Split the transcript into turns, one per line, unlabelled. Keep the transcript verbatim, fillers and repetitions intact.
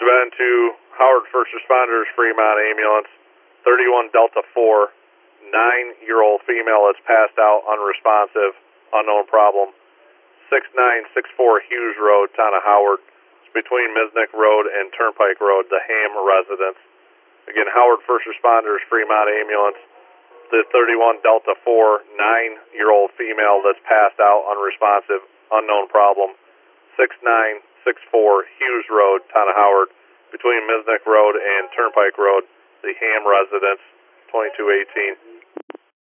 been to Howard First Responders Fremont Ambulance, thirty-one Delta four, nine-year-old female that's passed out, unresponsive, unknown problem. six nine six four Hughes Road, town of Howard. It's between Misnick Road and Turnpike Road, the Ham residence. Again, Howard First Responders Fremont Ambulance, the thirty-one Delta four, nine-year-old female that's passed out, unresponsive, unknown problem. six nine six four Hughes Road, town of Howard, between Misnick Road and Turnpike Road, the Ham residence, twenty-two eighteen.